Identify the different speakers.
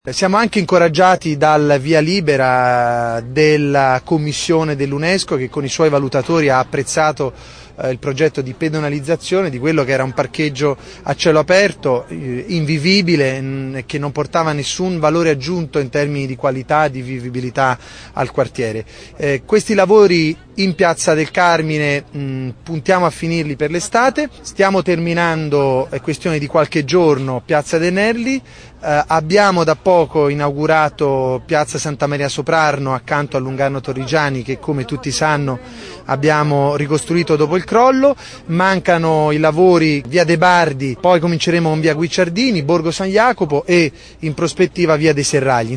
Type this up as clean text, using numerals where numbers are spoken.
Speaker 1: Siamo anche incoraggiati dal via libera della Commissione dell'UNESCO, che con i suoi valutatori ha apprezzato il progetto di pedonalizzazione di quello che era un parcheggio a cielo aperto, invivibile, che non portava nessun valore aggiunto in termini di qualità e di vivibilità al quartiere. Questi lavori in Piazza del Carmine puntiamo a finirli per l'estate, stiamo terminando, è questione di qualche giorno, Piazza De Nerli. Abbiamo da poco inaugurato Piazza Santa Maria Soprarno accanto a Lungarno Torrigiani, che come tutti sanno abbiamo ricostruito dopo il crollo. Mancano i lavori via De Bardi, poi cominceremo con via Guicciardini, Borgo San Jacopo e in prospettiva via dei Serragli.